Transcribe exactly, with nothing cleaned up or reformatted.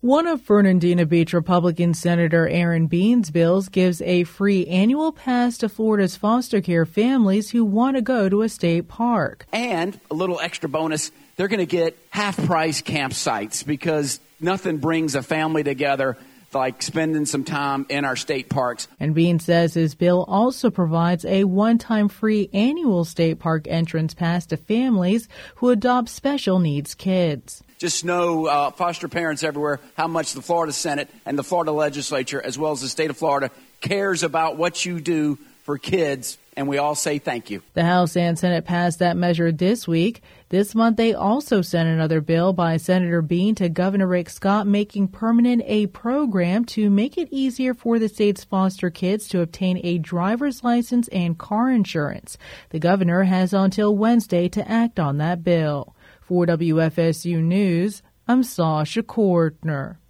One of Fernandina Beach Republican Senator Aaron Bean's bills gives a free annual pass to Florida's foster care families who want to go to a state park. And a little extra bonus, they're going to get half-price campsites because nothing brings a family together like spending some time in our state parks. And Bean says his bill also provides a one-time free annual state park entrance pass to families who adopt special needs kids. Just know, uh, foster parents everywhere, how much the Florida Senate and the Florida legislature, as well as the state of Florida, cares about what you do for kids, and we all say thank you. The House and Senate passed that measure this week. This month, they also sent another bill by Senator Bean to Governor Rick Scott making permanent a program to make it easier for the state's foster kids to obtain a driver's license and car insurance. The governor has until Wednesday to act on that bill. For W F S U News, I'm Sasha Cordner.